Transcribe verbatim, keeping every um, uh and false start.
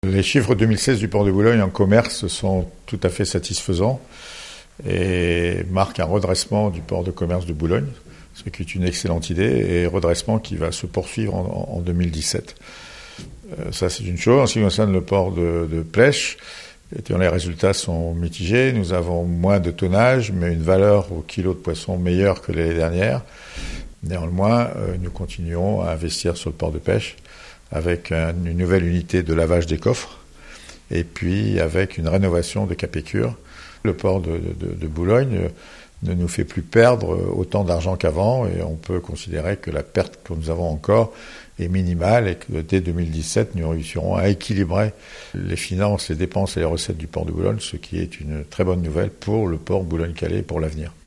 Les chiffres deux mille seize du port de Boulogne en commerce sont tout à fait satisfaisants et marquent un redressement du port de commerce de Boulogne, ce qui est une excellente idée, et redressement qui va se poursuivre en, en deux mille dix-sept. Euh, ça, c'est une chose. En ce qui concerne le port de, de Plèche, les résultats sont mitigés. Nous avons moins de tonnage, mais une valeur au kilo de poisson meilleure que l'année dernière. Néanmoins, euh, nous continuons à investir sur le port de pêche avec un, une nouvelle unité de lavage des coffres et puis avec une rénovation de Capécure. Le port de, de, de Boulogne ne nous fait plus perdre autant d'argent qu'avant et on peut considérer que la perte que nous avons encore est minimale et que dès deux mille dix-sept, nous réussirons à équilibrer les finances, les dépenses et les recettes du port de Boulogne, ce qui est une très bonne nouvelle pour le port Boulogne-Calais pour l'avenir.